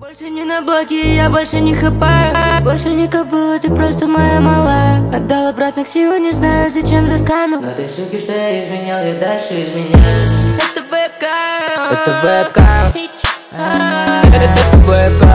Больше не на блоке, я больше не хапаю. Больше не кобыла, ты просто моя малая. Отдал обратно к Ксию, не знаю зачем заскамил. Но ты, суки, что я изменял, я дальше изменяю. Это вебка, это вебка, это вебка.